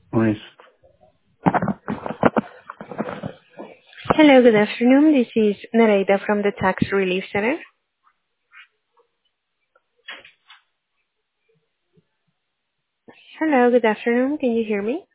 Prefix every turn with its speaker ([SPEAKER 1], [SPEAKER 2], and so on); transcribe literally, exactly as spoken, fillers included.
[SPEAKER 1] Nice.
[SPEAKER 2] Hello, good afternoon. This is Nereida from the Tax Relief Center. Hello, good afternoon. Can you hear me?